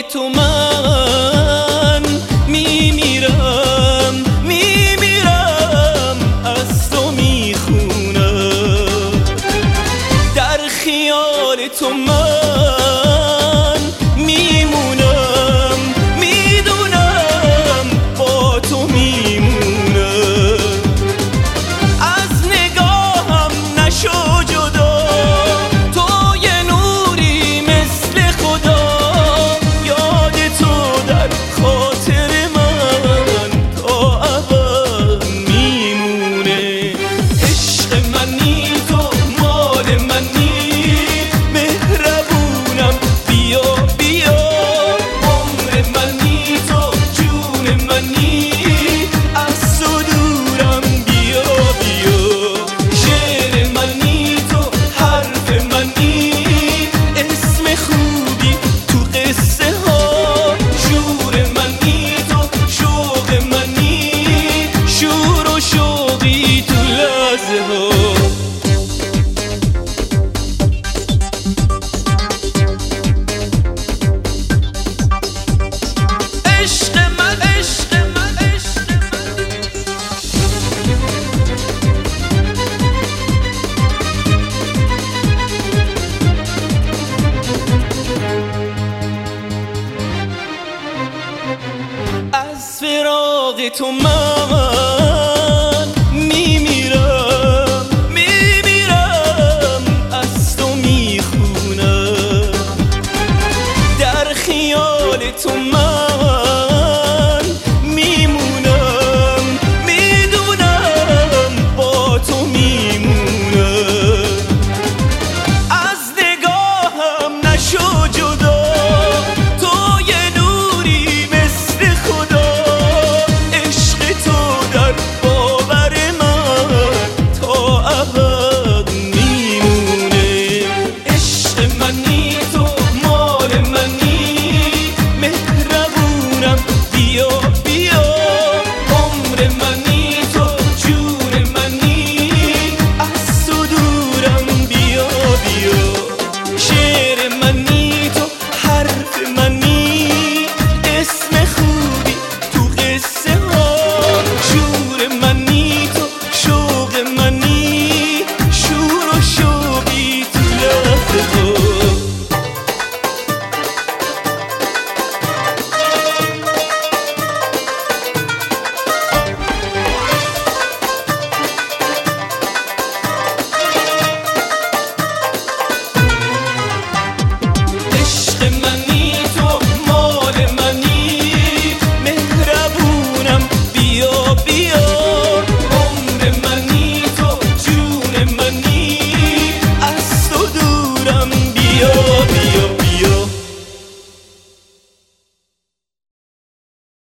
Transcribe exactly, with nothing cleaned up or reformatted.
تو من میمیرم میمیرم از تو میخونم در خیال تو من میمونم میدونم با تو میمونم از نگاهم نشو جدا تو یه نوری مثل خدا یاد تو در خاطر من تا ابد میمونه عشق منی تو مال منی مهربونم بیا بیا عمر منی تو جون منی از تو دورم بیا بیا شعر منی تو حرف منی اسم خوبی تو قصه ها شور منی تو شوق منی شور و شوقی تو لحظه ها عشق من عشق من عشق من از فراق تو من میمیرم میمیرم از تو میخونم در خیال تو من میمونم میدونم با تو میمونم از نگاهم نشو جدا تو یه نوری مثل خدا عشق تو در باور من تا ابد